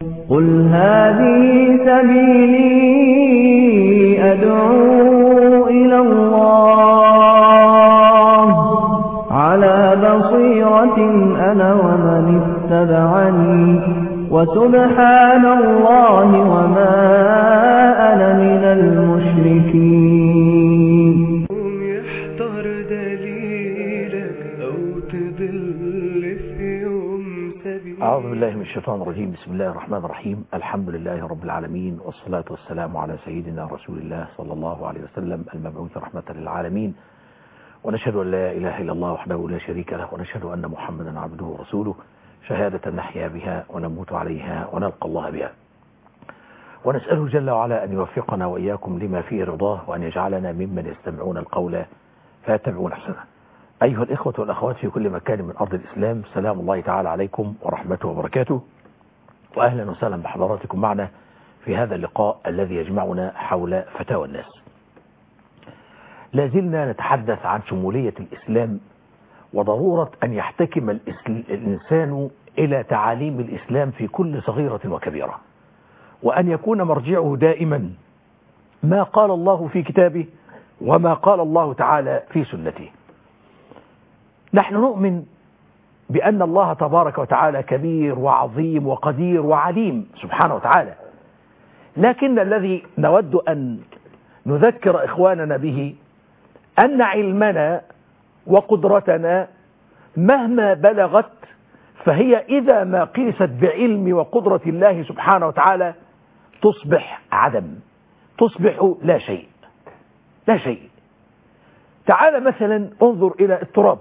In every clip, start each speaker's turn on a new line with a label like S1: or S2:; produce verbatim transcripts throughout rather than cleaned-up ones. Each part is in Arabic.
S1: قل هذه سبيلي أدعو إلى الله على بصيرة أنا ومن اتبعني وسبحان الله وما أنا من المشركين.
S2: يحضر دليلك أو تضل في يوم سبيل.
S3: أعوذ بالله من الشيطان الرجيم. بسم الله الرحمن الرحيم. الحمد لله رب العالمين، والصلاة والسلام على سيدنا رسول الله صلى الله عليه وسلم المبعوث رحمة للعالمين. ونشهد أن لا إله إلا الله وحده لا شريك له، ونشهد أن محمدا عبده ورسوله، شهادة نحيا بها ونموت عليها ونلقى الله بها. ونسأله جل وعلا أن يوفقنا وإياكم لما فيه رضاه، وأن يجعلنا ممن يستمعون القول فيتبعون أحسنه. أيها الإخوة والأخوات في كل مكان من أرض الإسلام، سلام الله تعالى عليكم ورحمته وبركاته، وأهلا وسهلا بحضراتكم معنا في هذا اللقاء الذي يجمعنا حول فتاوى الناس. لازلنا نتحدث عن شمولية الإسلام وضرورة أن يحتكم الإنسان إلى تعاليم الإسلام في كل صغيرة وكبيرة، وأن يكون مرجعه دائما ما قال الله في كتابه وما قال الله تعالى في سنته. نحن نؤمن بأن الله تبارك وتعالى كبير وعظيم وقدير وعليم سبحانه وتعالى، لكن الذي نود أن نذكر إخواننا به أن علمنا وقدرتنا مهما بلغت فهي إذا ما قيست بعلم وقدرة الله سبحانه وتعالى تصبح عدم، تصبح لا شيء لا شيء. تعال مثلا انظر إلى التراب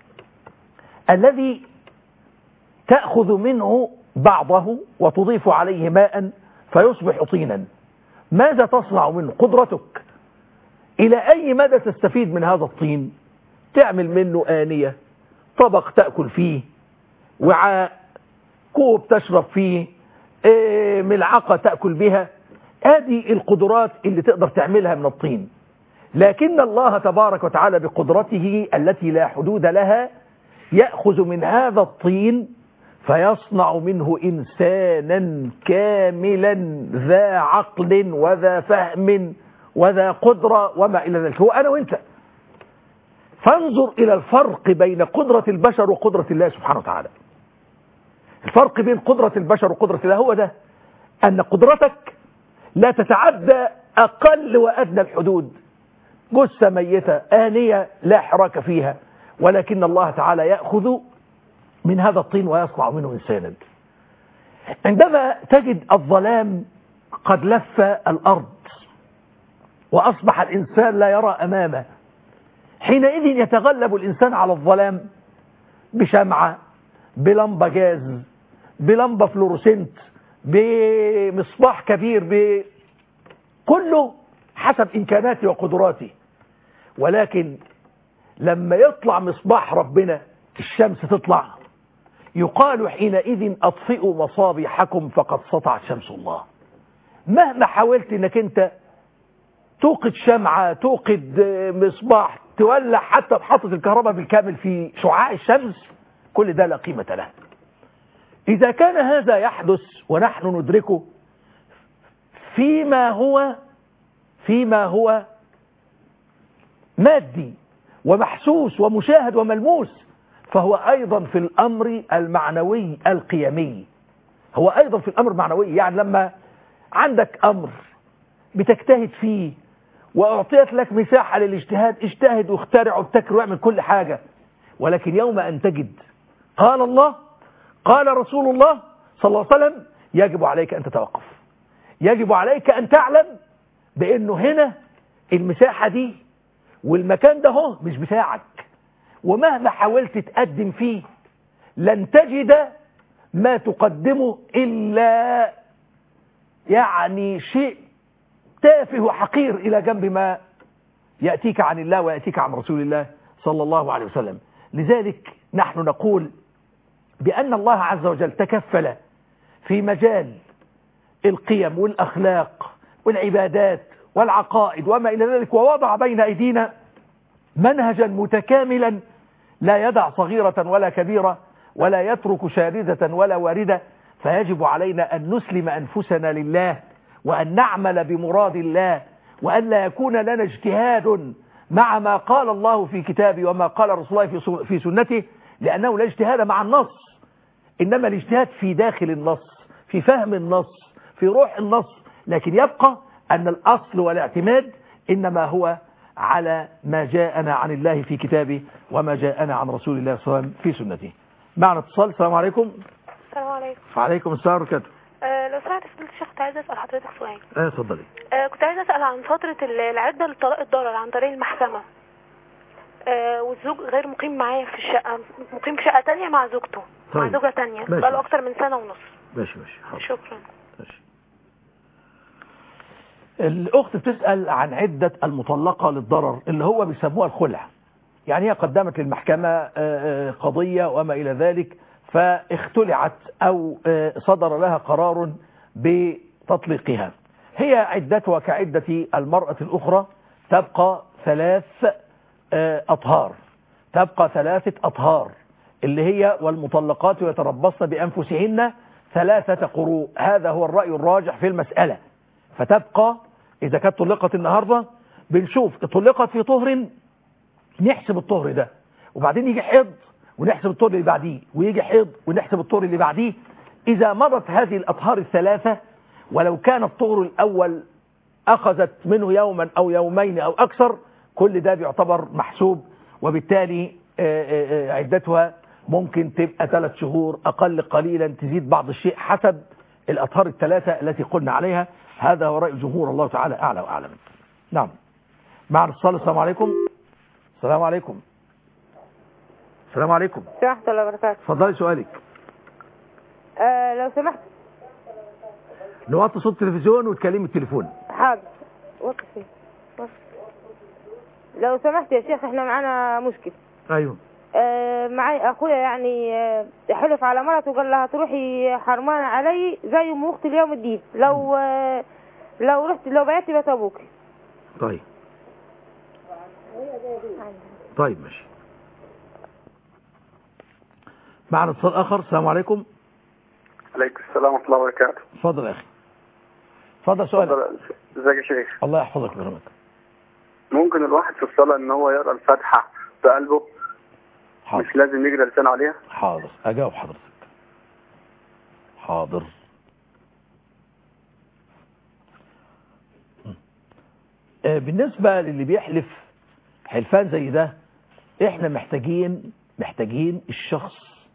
S3: الذي تأخذ منه بعضه وتضيف عليه ماء فيصبح طينا. ماذا تصنع منه؟ قدرتك إلى أي مدى تستفيد من هذا الطين؟ تعمل منه آنية، طبق تأكل فيه، وعاء، كوب تشرب فيه، ملعقة تأكل بها. هذه القدرات اللي تقدر تعملها من الطين. لكن الله تبارك وتعالى بقدرته التي لا حدود لها يأخذ من هذا الطين فيصنع منه إنسانا كاملا ذا عقل وذا فهم وذا قدرة وما إلى ذلك، هو أنا وإنت. فانظر إلى الفرق بين قدرة البشر وقدرة الله سبحانه وتعالى. الفرق بين قدرة البشر وقدرة الله هو ده، أن قدرتك لا تتعدى أقل وأدنى الحدود. جثة ميتة، آنية لا حراك فيها، ولكن الله تعالى يأخذ من هذا الطين ويصنع منه إنسانا. عندما تجد الظلام قد لف الأرض وأصبح الإنسان لا يرى أمامه، حينئذ يتغلب الإنسان على الظلام بشمعة، بلمبة جاز، بلمبة فلورسنت، بمصباح كبير، بكله حسب إمكاناته وقدراته. ولكن لما يطلع مصباح ربنا، الشمس تطلع، يقال حينئذ أطفئوا مصابيحكم فقد سطعت شمس الله. مهما حاولت انك انت توقد شمعة، توقد مصباح، تولع حتى بحطة الكهرباء بالكامل في شعاع الشمس، كل ده لا قيمة له. إذا كان هذا يحدث ونحن ندركه فيما هو فيما هو مادي ومحسوس ومشاهد وملموس، فهو أيضا في الأمر المعنوي القيمي، هو أيضا في الأمر المعنوي. يعني لما عندك أمر بتجتهد فيه وأعطيت لك مساحة للاجتهاد، اجتهد واخترع وابتكر واعمل كل حاجة، ولكن يوم أن تجد قال الله قال رسول الله صلى الله عليه وسلم، يجب عليك أن تتوقف، يجب عليك أن تعلم بأنه هنا المساحة دي والمكان ده هو مش بتاعك، ومهما حاولت تقدم فيه لن تجد ما تقدمه إلا يعني شيء تافه وحقير إلى جنب ما يأتيك عن الله ويأتيك عن رسول الله صلى الله عليه وسلم. لذلك نحن نقول بأن الله عز وجل تكفل في مجال القيم والأخلاق والعبادات والعقائد وما إلى ذلك، ووضع بين أيدينا منهجا متكاملا لا يدع صغيرة ولا كبيرة ولا يترك شاردة ولا واردة، فيجب علينا أن نسلم أنفسنا لله وأن نعمل بمراد الله وأن لا يكون لنا اجتهاد مع ما قال الله في كتابه وما قال رسول الله في سنته، لأنه لا اجتهاد مع النص، إنما الاجتهاد في داخل النص، في فهم النص، في روح النص. لكن يبقى أن الأصل والاعتماد إنما هو على ما جاءنا عن الله في كتابه وما جاءنا عن رسول الله صلى الله عليه وسلم في سنته. معنا اتصال. السلام عليكم.
S4: السلام عليكم.
S3: وعليكم السلام ورحمة الله.
S4: أه لو سمحت فضيلة الشيخ كنت عايزة أسأل حضرتك سؤال.
S3: اه اتفضلي.
S4: أه كنت عايزة أسأل عن فترة العدة لطلاق الضرر عن طريق المحكمة. أه والزوج غير مقيم معايا في الشقة، مقيم في شقة تانية مع زوجته. طيب. مع زوجة تانية بقاله أكتر من سنة ونص.
S3: ماشي ماشي حاضر.
S4: شكرا.
S3: ماشي. الأخت بتسأل عن عدة المطلقة للضرر اللي هو بيسموها الخلع. يعني هي قدمت للمحكمة قضية وما إلى ذلك، فاختلعت أو صدر لها قرار بتطليقها. هي عدتها كعدة المرأة الأخرى، تبقى ثلاث أطهار، تبقى ثلاثة أطهار اللي هي والمطلقات يتربصن بأنفسهن ثلاثة قروء. هذا هو الرأي الراجح في المسألة. فتبقى إذا كانت طلقت النهاردة بنشوف طلقت في طهر نحسب الطهر ده، وبعدين يجي حيض ونحسب الطهر اللي بعديه، ويجي حيض ونحسب الطهر اللي بعديه. إذا مضت هذه الأطهار الثلاثة ولو كان الطهر الأول أخذت منه يوما أو يومين أو أكثر، كل ده بيعتبر محسوب، وبالتالي عدتها ممكن تبقى ثلاث شهور أقل قليلا، تزيد بعض الشيء حسب الأطهار الثلاثة التي قلنا عليها. هذا هو رأي جمهور، الله تعالى أعلى وأعلم. نعم. مع الصلاة. السلام عليكم. السلام عليكم. السلام عليكم.
S5: ورحمة الله وبركاته.
S3: اتفضلي سؤالك.
S5: آه لو سمحت
S3: نوطي صوت التلفزيون وتكلمي التليفون.
S5: حاضر. وقفي. لو سمحت يا شيخ، احنا معانا مشكلة.
S3: ايوه.
S5: آه معي اخويا يعني آه حلف على مرته وقال لها تروحي حرمان علي زي ام اختي اليوم الدين لو آه لو رحت لو بعتي بيت ابوك.
S3: طيب طيب ماشي. معنا اتصال اخر. السلام عليكم.
S6: عليكم السلام ورحمة الله وبركاته.
S3: اتفضل يا اخي. اتفضل سؤالك.
S6: ازيك يا شيخ؟
S3: الله يحفظك ويرحمك.
S6: ممكن الواحد في الصلاة ان هو يقرأ الفاتحة بقلبه؟ حاضر. مش لازم يقرأ لسان عليها؟
S3: حاضر اجاوب حضرتك. حاضر. بالنسبة للي بيحلف حلفان زي ده، احنا محتاجين محتاجين الشخص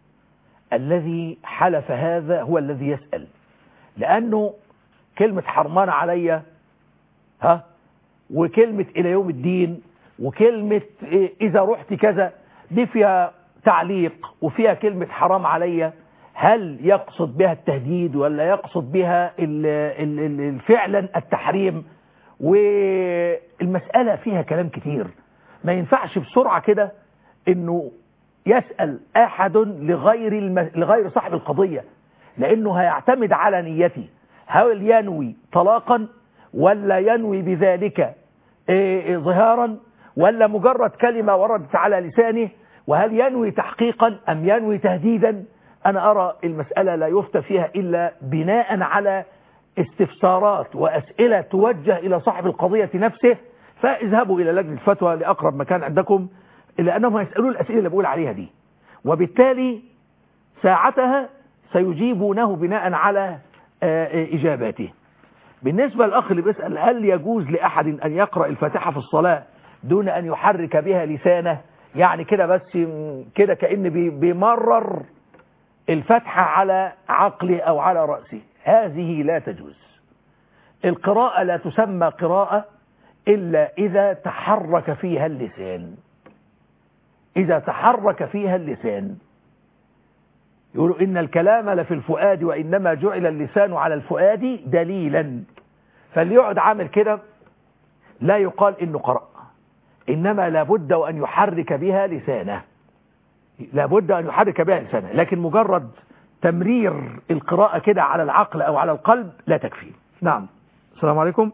S3: الذي حلف هذا هو الذي يسأل، لأنه كلمة حرمان عليا ها وكلمة إلى يوم الدين وكلمة إذا رحت كذا دي فيها تعليق، وفيها كلمة حرام عليا. هل يقصد بها التهديد ولا يقصد بها فعلا التحريم؟ والمسألة فيها كلام كتير، ما ينفعش بسرعة كده انه يسأل احد لغير الم... لغير صاحب القضية، لانه هيعتمد على نيته. هل ينوي طلاقا ولا ينوي بذلك إيه ظهارا ولا مجرد كلمة وردت على لسانه، وهل ينوي تحقيقا ام ينوي تهديدا؟ انا ارى المسألة لا يفتى فيها الا بناء على استفسارات وأسئلة توجه إلى صاحب القضية نفسه. فاذهبوا إلى لجنة الفتوى لأقرب مكان عندكم، إلا أنهم هيسألوا الأسئلة اللي بقول عليها دي، وبالتالي ساعتها سيجيبونه بناء على إجاباته. بالنسبة للأخ اللي بيسأل هل يجوز لأحد أن يقرأ الفاتحة في الصلاة دون أن يحرك بها لسانه، يعني كده بس كده كأن بيمرر الفتحة على عقله أو على رأسه، هذه لا تجوز. القراءة لا تسمى قراءة إلا إذا تحرك فيها اللسان. إذا تحرك فيها اللسان، يقولوا إن الكلام لفي الفؤاد وإنما جعل اللسان على الفؤاد دليلا. فاللي يقعد عامل كده لا يقال إنه قرأ، إنما لابد وأن يحرك بها لسانه، لابد أن يحرك بها لسانه، لكن مجرد تمرير القراءة كده على العقل أو على القلب لا تكفي. نعم. السلام عليكم.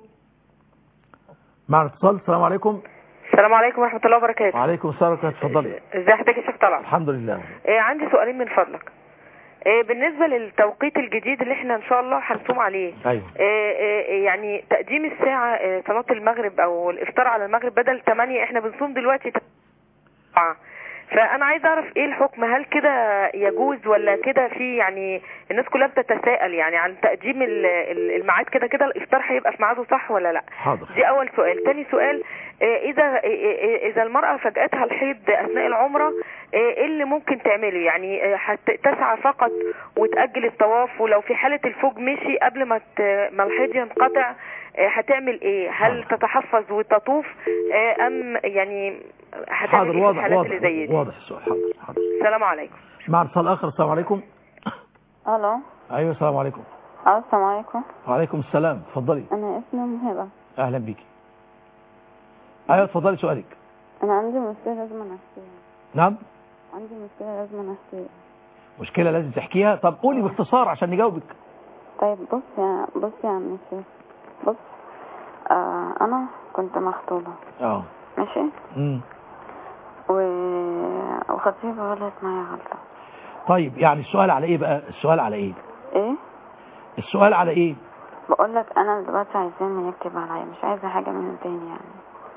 S3: مع الاتصال. السلام عليكم.
S5: السلام عليكم ورحمة الله وبركاته.
S3: وعليكم السلام ورحمة الله. اتفضلي.
S5: ازي حضرتك يا شيخ طلعت؟
S3: الحمد لله.
S5: إيه عندي سؤالين من فضلك.
S7: بالنسبة للتوقيت الجديد اللي احنا ان شاء الله هنصوم عليه.
S3: أيوة.
S7: يعني تقديم الساعة صلاة المغرب او الافطار على المغرب بدل ثمانية، احنا بنصوم دلوقتي تسعة. فانا عايز اعرف ايه الحكم، هل كده يجوز ولا كده في يعني الناس كلها بتتساءل يعني عن تقديم الميعاد، كده كده الافطار هيبقى في ميعاده صح ولا لا؟
S3: حاضر.
S7: دي اول سؤال. تاني سؤال، اذا اذا المرأة فجأتها الحيض اثناء العمرة ايه اللي ممكن تعمله؟ يعني تسعى فقط وتأجل الطواف، ولو في حالة الفوج مشي قبل ما ما الحيض ينقطع هتعمل ايه؟ هل تتحفظ وتطوف ام يعني هتعمل ايه في الحالات اللي زي دي؟
S3: واضح السؤال. حاضر حاضر.
S7: السلام عليكم.
S3: مع اتصال اخر. السلام عليكم.
S8: الو.
S3: ايوه السلام عليكم.
S8: السلام عليكم.
S3: وعليكم السلام، اتفضلي.
S8: انا اسمي ام هبه.
S3: اهلا بيكي. ايوه اتفضلي سؤالك.
S8: انا عندي مشكله لازم احكيها.
S3: نعم.
S8: عندي مشكله لازم احكيها.
S3: مشكله لازم تحكيها؟ طب قولي باختصار عشان نجاوبك.
S8: طيب بص يا بص يا عم الشيخ، بص آه انا كنت مخطوبه.
S3: اه
S8: ماشي.
S3: امم
S8: و... وخطيبه غلط معايا غلطه.
S3: طيب يعني السؤال على ايه بقى؟ السؤال على ايه؟
S8: ايه
S3: السؤال على ايه؟
S8: بقول لك انا دلوقتي عايزاه يكتب عليا، مش عايزه حاجه منه تاني يعني.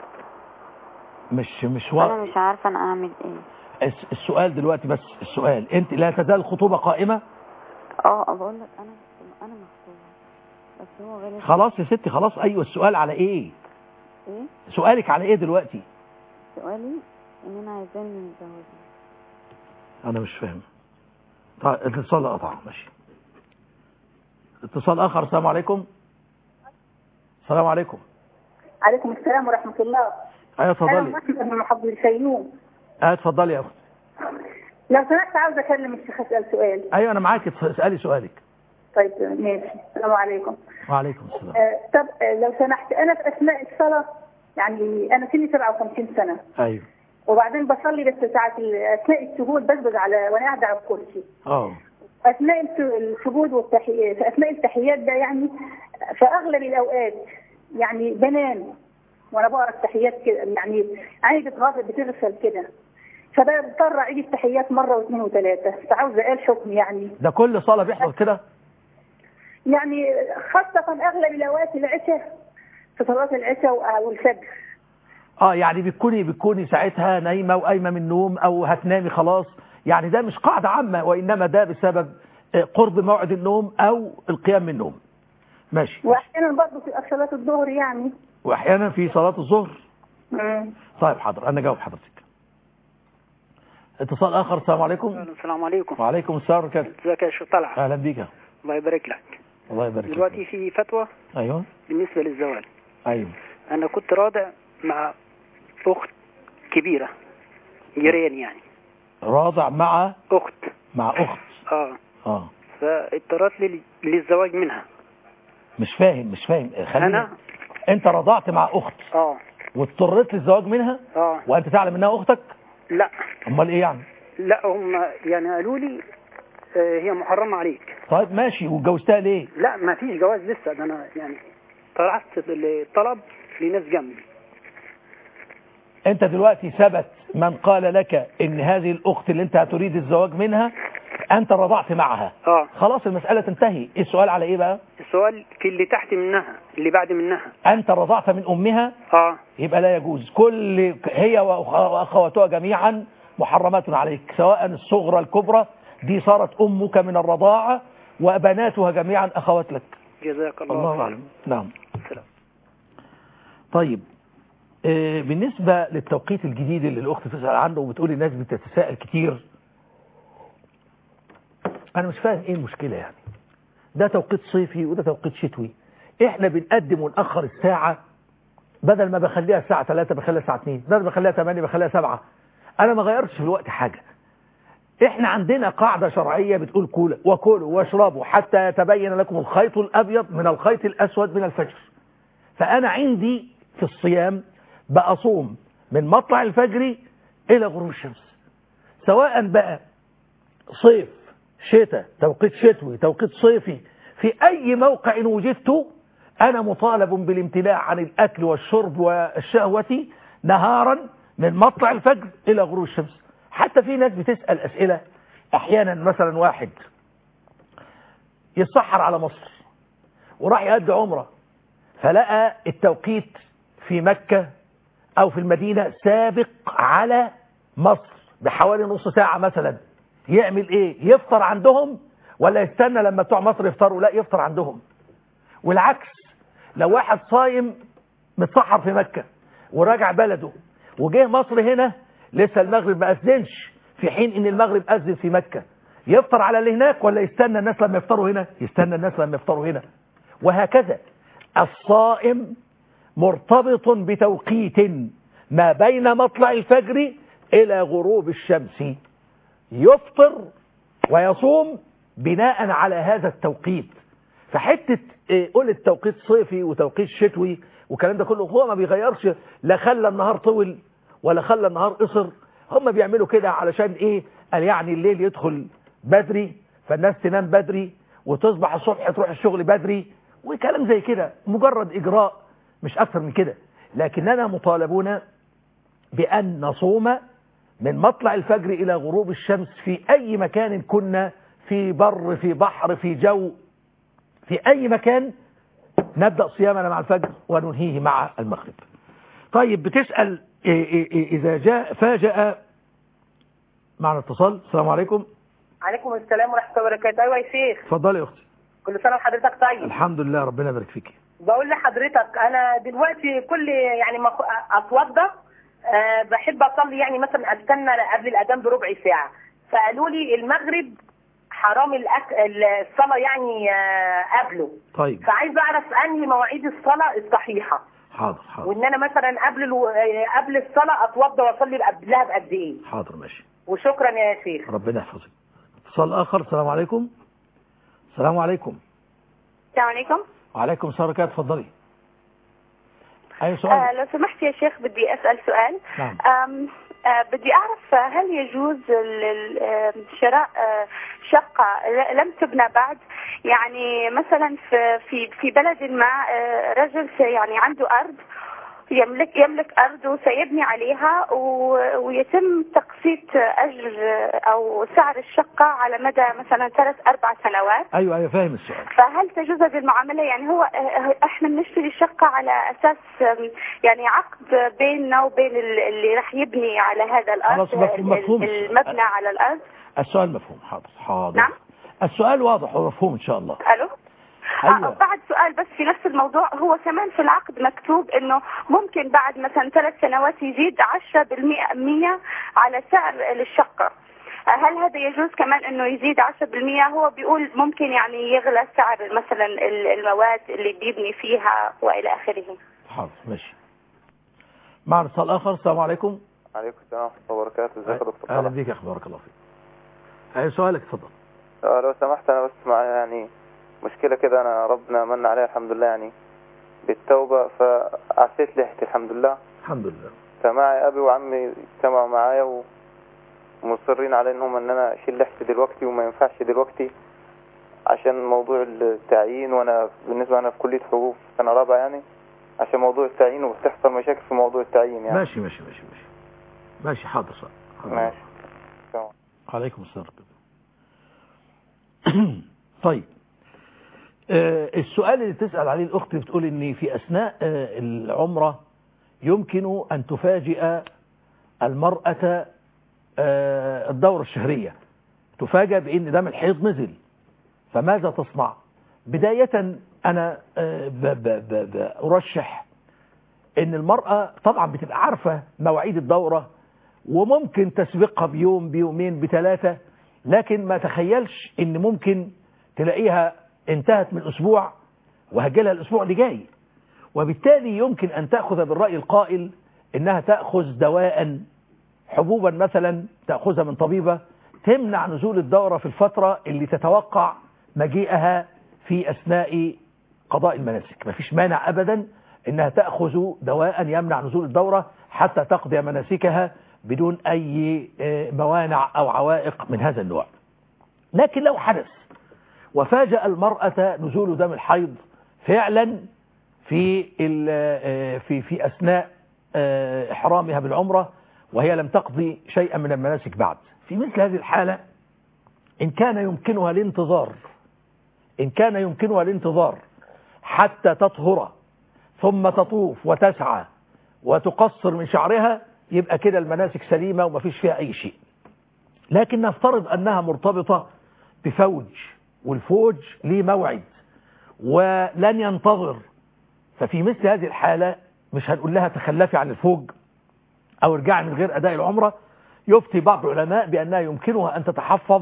S3: مش مش
S8: واضح. انا مش عارفه انا اعمل ايه.
S3: السؤال دلوقتي بس السؤال، انت لا تزال الخطوبه قائمه؟
S8: اه بقول لك انا انا مخطوبه بس هو غلط.
S3: خلاص يا ستي خلاص. ايوه السؤال على ايه؟
S8: ايه
S3: سؤالك على ايه دلوقتي؟
S8: سؤالي ان انا عايزاه نتجوز.
S3: انا مش فاهم. طيب الاتصال قطع. ماشي. اتصال اخر. السلام عليكم. السلام عليكم.
S9: عليكم السلام ورحمه الله.
S3: ايوه اتفضلي.
S9: انا محمد من محافظه الفيوم.
S3: اه اتفضلي يا اختي.
S9: لو سمحت عاوزه اكلم الشيخ اسال سؤال.
S3: ايوه انا معاكي، اسالي سؤالك.
S9: طيب ماشي. السلام عليكم.
S3: وعليكم السلام.
S9: آه طب آه لو سمحت، انا في اثناء الصلاه يعني انا سني سبعة وخمسين سنه.
S3: ايوه.
S9: وبعدين بصلي بس ساعات اثناء السجود بسجد على وانا قاعده على الكرسي.
S3: اه.
S9: اثناء السجود والتحيات، في اثناء التحيات ده يعني في اغلب الاوقات يعني بنام وانا بقرا التحيات كده، يعني عيني بتغفل بتغفل كده، فبضطر اعيد التحيات مره واثنين وثلاثه، فعاوزه ايه الحكم يعني؟
S3: ده كل صلاه بيحصل كده؟
S9: يعني خاصه اغلب الاوقات العشاء، في صلاه العشاء والفجر.
S3: اه يعني بتكوني بتكوني ساعتها نايمه وقايمه من النوم او هتنامي خلاص، يعني ده مش قاعده عامه، وانما ده بسبب قرب موعد النوم او القيام من النوم. ماشي.
S9: واحيانا برضه في صلاه الظهر يعني.
S3: واحيانا في صلاه الظهر.
S9: امم
S3: طيب حاضر انا جاوب حضرتك. اتصال اخر. السلام عليكم.
S10: السلام عليكم.
S3: وعليكم السلام ورحمه الله.
S10: ازيك يا شيخ طلعت؟
S3: اهلا بيك.
S10: الله يبارك لك.
S3: الله يبارك لك.
S10: دلوقتي في فتوى.
S3: ايوه.
S10: بالنسبه للزواج.
S3: ايوه.
S10: انا كنت راضع مع اخت كبيره جيران يعني.
S3: راضع مع
S10: اخت.
S3: مع اخت.
S10: اه
S3: اه.
S10: فاضطرت لي للزواج منها.
S3: مش فاهم مش فاهم خلينا.
S10: انا
S3: انت رضعت مع اخت
S10: اه
S3: واضطريت للزواج منها؟
S10: اه.
S3: وانت تعلم انها اختك؟
S10: لا.
S3: امال ايه يعني؟
S10: لا هم يعني قالوا لي آه هي محرمه عليك.
S3: طيب ماشي، واتجوزتها ليه؟
S10: لا ما فيش جواز لسه، ده انا يعني طلعت الطلب لناس جنبي.
S3: انت دلوقتي ثبت من قال لك ان هذه الاخت اللي انت هتريد الزواج منها انت رضعت معها.
S10: اه
S3: خلاص المسألة تنتهي. السؤال على ايه بقى؟
S10: السؤال في اللي تحت منها، اللي بعد منها.
S3: انت رضعت من امها.
S10: اه.
S3: يبقى لا يجوز. كل هي واخواتها جميعا محرمات عليك، سواء الصغرى الكبرى دي صارت امك من الرضاعة، وبناتها جميعا اخوات لك.
S10: جزاك الله,
S3: الله اعلم. نعم. سلام. طيب آه بالنسبة للتوقيت الجديد اللي الاخت تسأل عنه وبتقول الناس بتتساءل كتير، انا مش فاهم ايه المشكلة يعني. ده توقيت صيفي وده توقيت شتوي، احنا بنقدم ونأخر الساعة، بدل ما بخليها الساعة ثلاثة بخليها الساعة اثنين، بدل ما بخليها ثمانية بخليها سبعة. انا ما غيرتش في الوقت حاجة. احنا عندنا قاعدة شرعية بتقول كولوا وكلوا واشربوا حتى يتبين لكم الخيط الابيض من الخيط الاسود من الفجر. فانا عندي في الصيام بأصوم من مطلع الفجر الى غروب الشمس، سواء بقى صيف شتاء، توقيت شتوي، توقيت صيفي، في اي موقع وجدته انا مطالب بالامتناع عن الاكل والشرب والشهوة نهارا من مطلع الفجر الى غروب الشمس. حتى في ناس بتسأل اسئلة احيانا، مثلا واحد يتسحر على مصر وراح يؤدي عمرة، فلقى التوقيت في مكة أو في المدينة سابق على مصر بحوالي نص ساعة مثلا، يعمل إيه؟ يفطر عندهم ولا يستنى لما بتوع مصر يفطروا؟ لا، يفطر عندهم. والعكس، لو واحد صايم متسحر في مكة وراجع بلده وجه مصر هنا لسه المغرب ما أذنش في حين إن المغرب أذن في مكة، يفطر على اللي هناك ولا يستنى الناس لما يفطروا هنا؟ يستنى الناس لما يفطروا هنا. وهكذا الصائم مرتبط بتوقيت ما بين مطلع الفجر إلى غروب الشمس، يفطر ويصوم بناء على هذا التوقيت. فحتة قول التوقيت صيفي وتوقيت شتوي والكلام ده كله هو ما بيغيرش، لا خلى النهار طول ولا خلى النهار قصر. هم بيعملوا كده علشان ايه؟ قال يعني الليل يدخل بدري فالناس تنام بدري وتصبح الصبح تروح الشغل بدري وكلام زي كده، مجرد إجراء مش أكثر من كده. لكننا مطالبون بأن نصوم من مطلع الفجر إلى غروب الشمس في أي مكان كنا، في بر، في بحر، في جو، في أي مكان نبدأ صيامنا مع الفجر وننهيه مع المغرب. طيب بتسأل إذا جاء فاجأ معنا اتصال. السلام عليكم.
S11: عليكم السلام ورحمة الله وبركاته. أيوة يا شيخ.
S3: اتفضلي يا أختي.
S11: كل سنة وحضرتك طيب.
S3: الحمد لله، ربنا يبارك فيكي.
S11: بقول لحضرتك أنا دلوقتي كل يعني ما أتوضى أه بحب أصلي، يعني مثلا أستنى قبل الأذان بربع ساعة، فقالوا لي المغرب حرام الأك... الصلاة يعني أه قبله.
S3: طيب.
S11: فعايز أعرف أنهي مواعيد الصلاة الصحيحة.
S3: حاضر حاضر.
S11: وإن أنا مثلا قبل الو... قبل الصلاة أتوضى وأصلي قبلها بقد إيه.
S3: حاضر ماشي.
S11: وشكرا يا شيخ.
S3: ربنا يحفظك. اتصال آخر. السلام عليكم. السلام عليكم.
S12: السلام عليكم.
S3: وعليكم السلام ورحمة الله. اتفضلي. أي سؤال؟
S12: آه لو سمحت يا شيخ بدي أسأل سؤال.
S3: نعم.
S12: آم آه بدي أعرف هل يجوز شراء شقة لم تبنى بعد، يعني مثلا في في في بلد ما رجل يعني عنده أرض، يملك يملك أرض وسيبني عليها ويتم تقسيط أجر أو سعر الشقة على مدى مثلا ثلاث أربع سنوات.
S3: أيوة أيوة فاهم السؤال.
S12: فهل تجوز هذه المعاملة؟ يعني هو إحنا بنشتري الشقة على أساس يعني عقد بيننا وبين اللي راح يبني على هذا الأرض،
S3: مفهوم
S12: المبنى على الأرض.
S3: السؤال مفهوم. حاضر حاضر.
S12: نعم.
S3: السؤال واضح ومفهوم إن شاء الله.
S12: ألو.
S3: أيوة.
S12: آه بعد سؤال بس في نفس الموضوع، هو كمان في العقد مكتوب انه ممكن بعد مثلا ثلاث سنوات يزيد عشرة بالمئة على سعر الشقة، هل هذا يجوز كمان انه يزيد عشرة بالمئة؟ هو بيقول ممكن يعني يغلى سعر مثلا المواد اللي بيبني فيها والى اخره.
S3: حاضر ماشي. معنا اتصال اخر. السلام عليكم.
S13: عليكم السلام ورحمة الله وبركاته. ازيك يا دكتور؟
S3: اهلا بيك يا اخي، بارك الله فيك. اي سؤالك؟ اتفضل.
S13: لو سمحت انا بس مع يعني مشكلة كده، أنا ربنا من عليها الحمد لله يعني بالتوبة، فعسيت لحتي الحمد لله.
S3: الحمد لله.
S13: فمعي أبي وعمي اجتمعوا معايا ومصرين على إنهم إن أنا أشيل لحتي دلوقتي، وما ينفعش دلوقتي عشان موضوع التعيين، وأنا بالنسبة أنا في كلية حقوق سنة رابعة يعني، عشان موضوع التعيين وبتحصل مشاكل في موضوع التعيين يعني.
S3: ماشي ماشي ماشي ماشي ماشي. حاضر صح.
S13: ماشي.
S3: عليكم السلام. طيب آه السؤال اللي تسأل عليه الأخت بتقول إن في أثناء آه العمرة يمكن أن تفاجئ المرأة آه الدورة الشهرية، تفاجأ بأن دم الحيض نزل، فماذا تصنع؟ بداية أنا آه ب ب ب ب أرشح إن المرأة طبعا بتبقى عارفة مواعيد الدورة وممكن تسبقها بيوم بيومين بثلاثة، لكن ما تخيلش إن ممكن تلاقيها انتهت من أسبوع وهجلها الأسبوع اللي جاي، وبالتالي يمكن أن تأخذ بالرأي القائل إنها تأخذ دواء، حبوبا مثلا تأخذها من طبيبة تمنع نزول الدورة في الفترة اللي تتوقع مجيئها في أثناء قضاء المناسك. ما فيش مانع أبدا إنها تأخذ دواء يمنع نزول الدورة حتى تقضي مناسكها بدون أي موانع أو عوائق من هذا النوع. لكن لو حدث وفاجأ المرأة نزول دم الحيض فعلا في في في أثناء إحرامها بالعمرة وهي لم تقضي شيئا من المناسك بعد، في مثل هذه الحالة إن كان يمكنها الانتظار إن كان يمكنها الانتظار حتى تطهر ثم تطوف وتسعى وتقصر من شعرها يبقى كده المناسك سليمة وما فيش فيها أي شيء. لكن نفترض أنها مرتبطة بفوج، والفوج ليه موعد ولن ينتظر، ففي مثل هذه الحالة مش هنقول لها تخلفي عن الفوج أو ارجعي من غير أداء العمرة. يفتي بعض العلماء بأنها يمكنها أن تتحفظ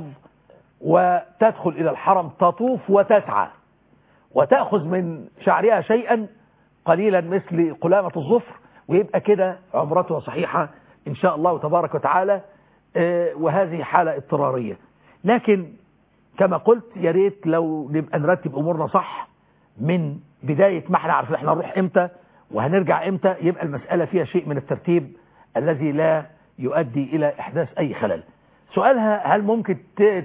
S3: وتدخل إلى الحرم تطوف وتسعى وتأخذ من شعرها شيئا قليلا مثل قلامة الظفر، ويبقى كده عمرتها صحيحة إن شاء الله تبارك وتعالى. وهذه حالة اضطرارية. لكن كما قلت يا ريت لو نبقى نرتب أمورنا صح من بداية ما احنا عارفين احنا هنروح امتى وهنرجع امتى، يبقى المسألة فيها شيء من الترتيب الذي لا يؤدي إلى إحداث أي خلل. سؤالها هل ممكن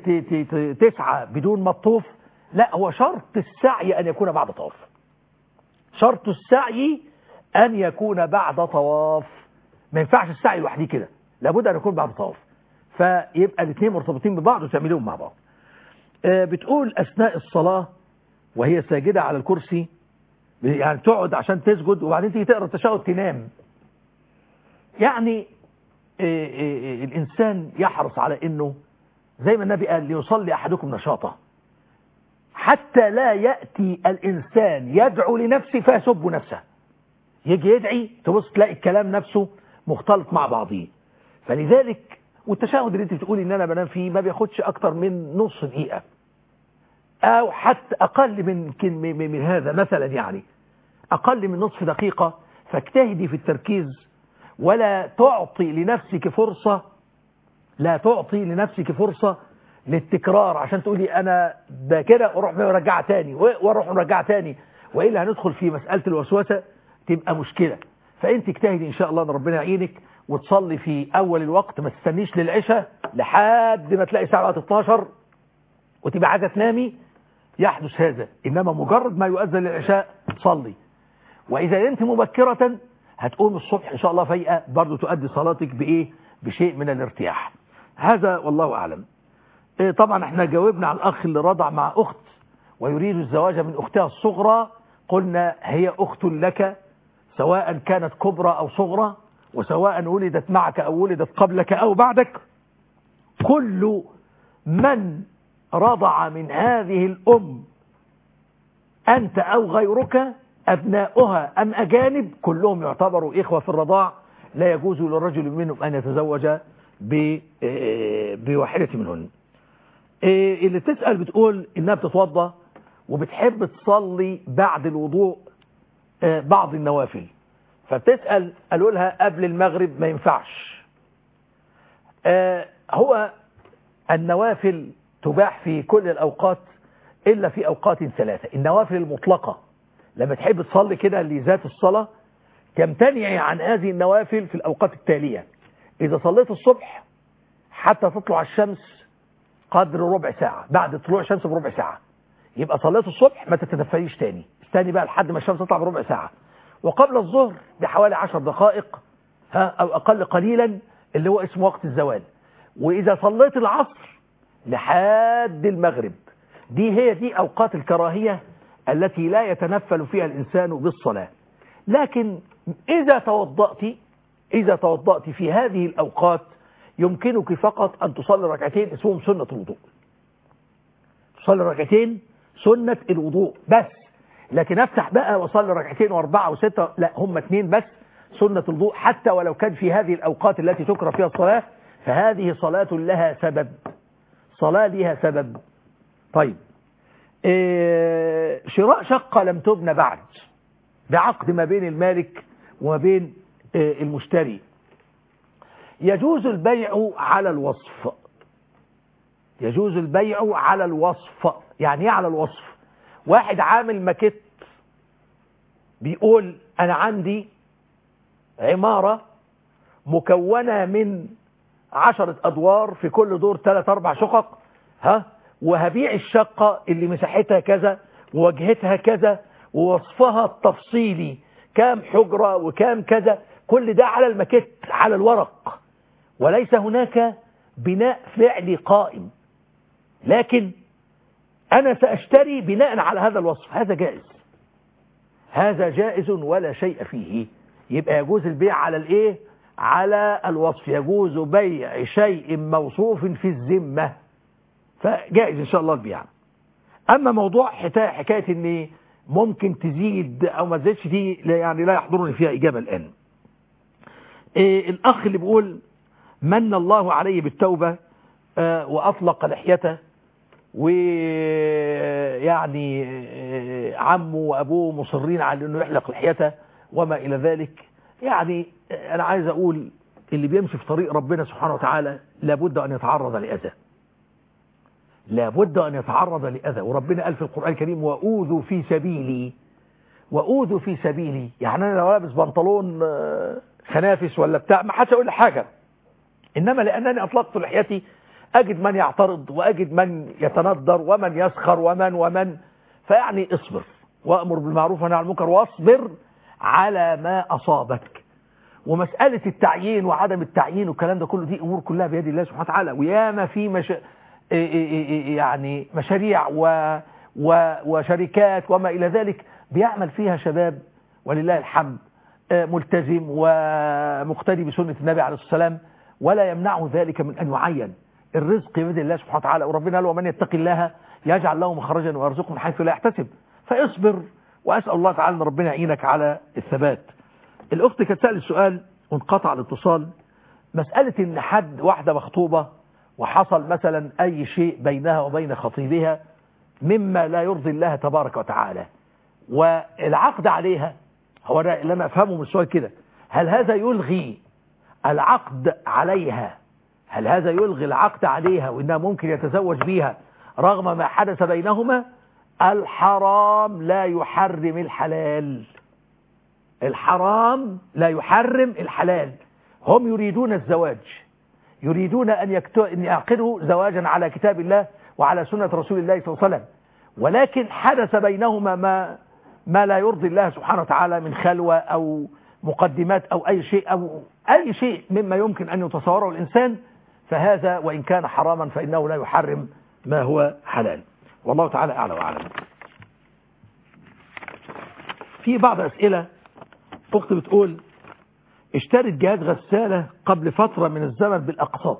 S3: تسعى بدون ما تطوف؟ لا، هو شرط السعي أن يكون بعد طواف. شرط السعي أن يكون بعد طواف، ما ينفعش السعي لوحده كده، لابد أن يكون بعد طواف. فيبقى الاثنين مرتبطين ببعض وتعملهم مع بعض. بتقول أثناء الصلاة وهي ساجدة على الكرسي، يعني تقعد عشان تسجد وبعدين تيجي تقرأ التشهد تنام. يعني الإنسان يحرص على أنه زي ما النبي قال ليصلي أحدكم نشاطه، حتى لا يأتي الإنسان يدعو لنفسه فيسب نفسه. يجي يدعي تبص تلاقي الكلام نفسه مختلط مع بعضيه. فلذلك والتشهد اللي انت بتقولي ان انا بنام فيه ما بياخدش اكتر من نص دقيقة او حتى اقل من من, من هذا مثلا، يعني اقل من نصف دقيقة. فاجتهدي في التركيز ولا تعطي لنفسك فرصة لا تعطي لنفسك فرصة للتكرار عشان تقولي انا ده كده واروح مرجعها تاني واروح مرجعها تاني، والا هندخل في مسألة الوسوسة تبقى مشكلة. فانت اجتهدي ان شاء الله ان ربنا يعينك وتصلي في اول الوقت، ما تستنيش للعشاء لحد ما تلاقي ساعة اتناشر وتبقى عايزة تنامي يحدث هذا. انما مجرد ما يؤذن للعشاء تصلي، واذا انت مبكرة هتقوم الصبح ان شاء الله فايقة برضو تؤدي صلاتك بايه بشيء من الارتياح. هذا والله اعلم. إيه طبعا احنا جاوبنا على الاخ اللي رضع مع اخت ويريد الزواج من اختها الصغرى، قلنا هي اخت لك سواء كانت كبرى او صغرى، وسواء ولدت معك أو ولدت قبلك أو بعدك. كل من رضع من هذه الأم أنت أو غيرك أبناؤها أم أجانب كلهم يعتبروا إخوة في الرضاع، لا يجوز للرجل منهم أن يتزوج بواحدة منهن. اللي تسأل بتقول إنها بتتوضى وبتحب تصلي بعد الوضوء بعض النوافل، فبتسأل قالوا لها قبل المغرب ما ينفعش. آه هو النوافل تباح في كل الأوقات إلا في أوقات ثلاثة. النوافل المطلقة لما تحب تصلي كده لذات الصلاة تمتنعي عن هذه النوافل في الأوقات التالية. إذا صليت الصبح حتى تطلع الشمس قدر ربع ساعة، بعد طلوع الشمس بربع ساعة يبقى صليت الصبح ما تتنفليش تاني، استني بقى لحد ما الشمس تطلع بربع ساعة. وقبل الظهر بحوالي عشر دقائق ها أو أقل قليلا اللي هو اسمه وقت الزوال. وإذا صليت العصر لحد المغرب، دي هي دي أوقات الكراهية التي لا يتنفل فيها الإنسان بالصلاة. لكن إذا توضأت إذا توضأت في هذه الأوقات يمكنك فقط أن تصلي ركعتين اسمهم سنة الوضوء. تصلي ركعتين سنة الوضوء بس، لكن افتح بقى وصلي ركعتين واربعة وستة، لا هم اثنين بس سنة الوضوء. حتى ولو كان في هذه الأوقات التي تكره فيها الصلاة فهذه صلاة لها سبب، صلاة لها سبب. طيب إيه شراء شقة لم تبنى بعد بعقد ما بين المالك وما بين إيه المشتري، يجوز البيع على الوصف. يجوز البيع على الوصف. يعني ايه على الوصف؟ واحد عامل ماكيت بيقول انا عندي عمارة مكونة من عشرة ادوار في كل دور ثلاث اربع شقق، ها وهبيع الشقة اللي مساحتها كذا وواجهتها كذا ووصفها التفصيلي كام حجرة وكام كذا، كل ده على الماكيت على الورق، وليس هناك بناء فعلي قائم. لكن أنا سأشتري بناء على هذا الوصف، هذا جائز، هذا جائز ولا شيء فيه. يبقى يجوز البيع على الإيه؟ على الوصف. يجوز بيع شيء موصوف في الذمة، فجائز إن شاء الله البيع. أما موضوع حكاية إن ممكن تزيد أو ما تزيدش دي يعني لا يحضرني فيها إجابة الآن. إيه الأخ اللي بيقول من الله عليه بالتوبة آه وأطلق لحيته، ويعني آه عمه وأبوه مصرين على أنه يحلق لحيته وما إلى ذلك. يعني أنا عايز أقول اللي بيمشي في طريق ربنا سبحانه وتعالى لابد أن يتعرض لأذى، لابد أن يتعرض لأذى. وربنا قال في القرآن الكريم وأوذوا في سبيلي، وأوذوا في سبيلي. يعني أنا لو لابس بنطلون خنافس ولا بتاع ما حدش يقول لي حاجة، إنما لأنني أطلقت لحيتي أجد من يعترض وأجد من يتندر ومن يسخر ومن ومن فيعني اصبر وأمر بالمعروف ونهي عن المنكر واصبر على ما أصابك. ومسألة التعيين وعدم التعيين والكلام ده كله دي أمور كلها بيد الله سبحانه وتعالى. وياما في مش... يعني مشاريع و... و... وشركات وما إلى ذلك بيعمل فيها شباب ولله الحمد ملتزم ومقتدي بسنة النبي عليه الصلاة والسلام، ولا يمنعه ذلك من أن يعين. الرزق بيد الله سبحانه وتعالى، وربنا قال ومن يتق الله يجعل له مخرجا ويرزقه من حيث لا يحتسب. فاصبر وأسأل الله تعالى أن ربنا يعينك على الثبات. الأخت كانت سألت السؤال وانقطع الاتصال، مسألة إن حد واحدة مخطوبة وحصل مثلا أي شيء بينها وبين خطيبها مما لا يرضي الله تبارك وتعالى والعقد عليها، هو ده اللي أنا أفهمه من السؤال كده، هل هذا يلغي العقد عليها؟ هل هذا يلغي العقد عليها وإنها ممكن يتزوج بيها رغم ما حدث بينهما؟ الحرام لا يحرم الحلال، الحرام لا يحرم الحلال. هم يريدون الزواج، يريدون أن يعقدوا زواجا على كتاب الله وعلى سنة رسول الله صلى الله عليه وسلم، ولكن حدث بينهما ما ما لا يرضي الله سبحانه وتعالى من خلوة أو مقدمات أو أي شيء أو أي شيء مما يمكن أن يتصوره الإنسان، فهذا وإن كان حراما فإنه لا يحرم ما هو حلال. والله تعالى أعلى وأعلم. في بعض أسئلة أخت بتقول اشترت جهاز غسالة قبل فترة من الزمن بالأقساط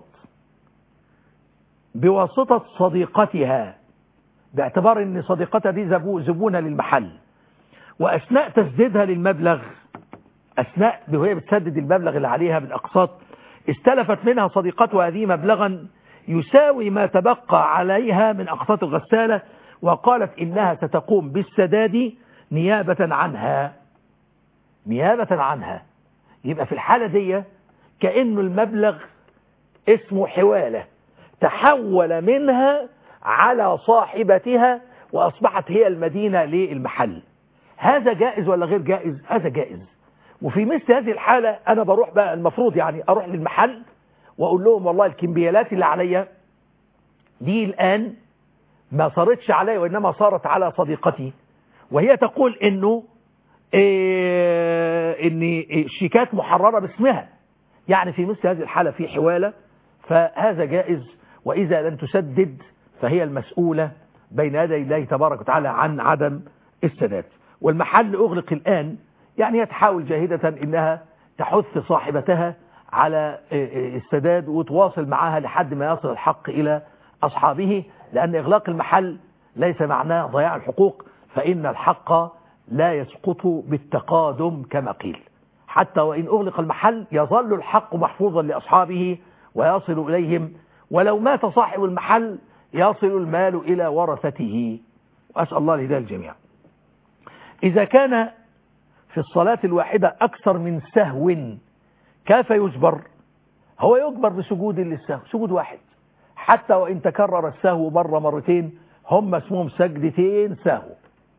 S3: بواسطة صديقتها، باعتبار ان صديقتها دي زبونة للمحل، وأثناء تسديدها للمبلغ، أثناء وهي بتسدد المبلغ اللي عليها بالأقساط، استلفت منها صديقتها هذه مبلغا يساوي ما تبقى عليها من أقساط الغسالة، وقالت إنها ستقوم بالسداد نيابة عنها، نيابة عنها. يبقى في الحالة دي كأنه المبلغ اسمه حوالة تحول منها على صاحبتها وأصبحت هي المدينة للمحل. هذا جائز ولا غير جائز؟ هذا جائز. وفي مثل هذه الحالة أنا بروح بقى المفروض يعني أروح للمحل وأقول لهم والله الكمبيالات اللي عليا دي الآن ما صارتش علي وإنما صارت على صديقتي، وهي تقول إنه إيه إن الشيكات محررة باسمها، يعني في مثل هذه الحالة في حوالة، فهذا جائز. وإذا لم تسدد فهي المسؤولة بين يدي الله تبارك وتعالى عن عدم السداد. والمحل أغلق الآن، يعني هي تحاول جاهدة إنها تحث صاحبتها على السداد وتواصل معها لحد ما يصل الحق إلى أصحابه، لأن إغلاق المحل ليس معناه ضياع الحقوق، فإن الحق لا يسقط بالتقادم كما قيل. حتى وإن أغلق المحل يظل الحق محفوظا لأصحابه ويصل إليهم، ولو مات صاحب المحل يصل المال إلى ورثته. وأسأل الله لهداية الجميع. إذا كان في الصلاة الواحدة أكثر من سهو كيف يجبر؟ هو يجبر بسجود للسهو، سجود واحد، حتى وإن تكرر السهو مرة مرتين هم اسمهم سجدتين سهو،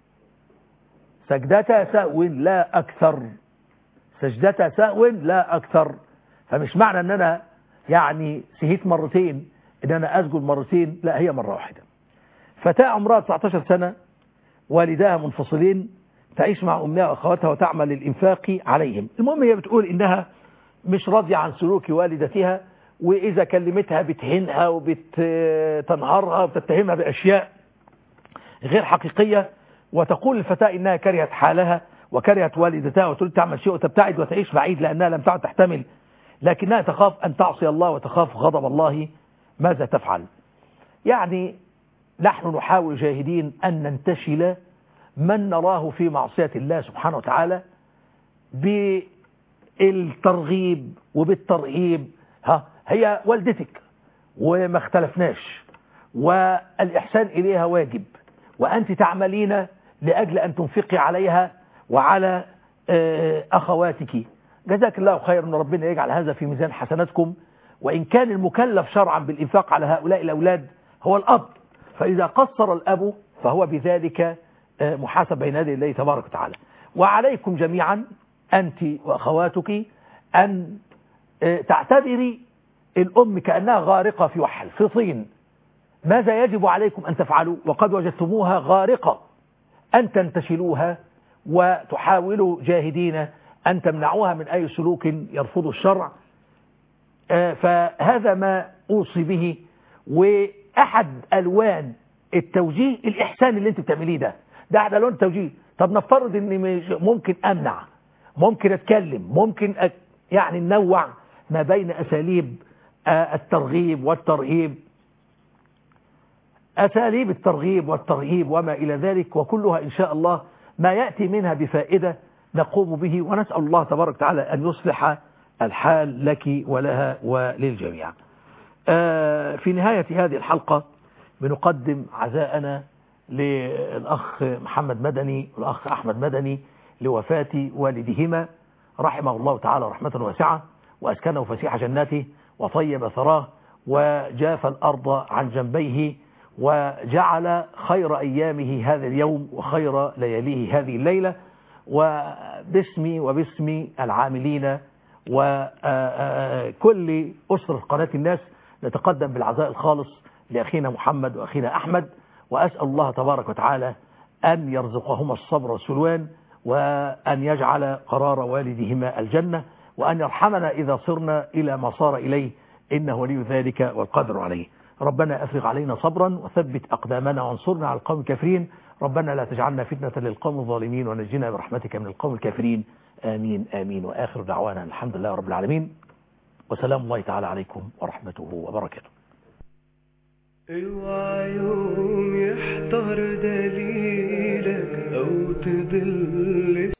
S3: سجدتا سهو لا أكثر، سجدتا سهو لا أكثر. فمش معنى أن أنا يعني سهيت مرتين ان انا اسجد مرتين، لا، هي مرة واحدة. فتاة عمرها تسعة عشر سنة، والداها منفصلين، تعيش مع امها واخواتها وتعمل للانفاق عليهم. المهم هي بتقول انها مش راضية عن سلوك والدتها، واذا كلمتها بتهينها وبتنهارها وبتتهمها باشياء غير حقيقية، وتقول الفتاة إنها كرهت حالها وكرهت والدتها وتريد تعمل شيء وتبتعد وتعيش بعيد لأنها لم تعد تحتمل، لكنها تخاف أن تعصي الله وتخاف غضب الله. ماذا تفعل؟ يعني نحن نحاول جاهدين أن ننتشل من نراه في معصية الله سبحانه وتعالى بالترغيب وبالترهيب. ها هي والدتك وما اختلفناش، والإحسان إليها واجب، وأنت تعملين لأجل أن تنفقي عليها وعلى أخواتك. جزاك الله خير، أن ربنا يجعل هذا في ميزان حسناتكم. وإن كان المكلف شرعا بالإنفاق على هؤلاء الأولاد هو الأب، فإذا قصر الأب فهو بذلك محاسب بين يدي الله تبارك وتعالى. وعليكم جميعا أنت وأخواتك أن تعتبري الأم كأنها غارقة في وحل في طين. ماذا يجب عليكم أن تفعلوا وقد وجدتموها غارقة؟ أن تنتشلوها وتحاولوا جاهدين أن تمنعوها من أي سلوك يرفض الشرع. فهذا ما أوصي به. وأحد ألوان التوجيه الإحسان اللي أنت بتعمليه ده ده أحد ألوان التوجيه. طب نفترض أني ممكن أمنع، ممكن أتكلم، ممكن أت... يعني ننوع ما بين أساليب الترغيب والترهيب، أساليب الترغيب والترهيب وما إلى ذلك، وكلها إن شاء الله ما يأتي منها بفائدة نقوم به، ونسأل الله تبارك وتعالى أن يصلح الحال لك ولها وللجميع. في نهاية هذه الحلقة بنقدم عزاءنا للأخ محمد مدني والأخ أحمد مدني لوفاة والدهما، رحمه الله تعالى رحمة واسعة، وأسكنه فسيح جناته وطيب ثراه وجاف الأرض عن جنبيه، وجعل خير أيامه هذا اليوم وخير لياليه هذه الليلة. وباسمي وباسم العاملين وكل أسرة قناة الناس نتقدم بالعزاء الخالص لأخينا محمد وأخينا أحمد، وأسأل الله تبارك وتعالى أن يرزقهما الصبر والسلوان، وأن يجعل قرار والدهما الجنة، وأن يرحمنا إذا صرنا إلى ما صار إليه، إنه ولي ذلك والقدر عليه. ربنا أفرغ علينا صبرا وثبت أقدامنا وانصرنا على القوم الكافرين. ربنا لا تجعلنا فتنة للقوم الظالمين ونجنا برحمتك من القوم الكافرين. آمين آمين. وآخر دعوانا الحمد لله رب العالمين، وسلام الله تعالى عليكم ورحمته وبركاته.
S2: اوعى يوم يحضر دليلك أو تضل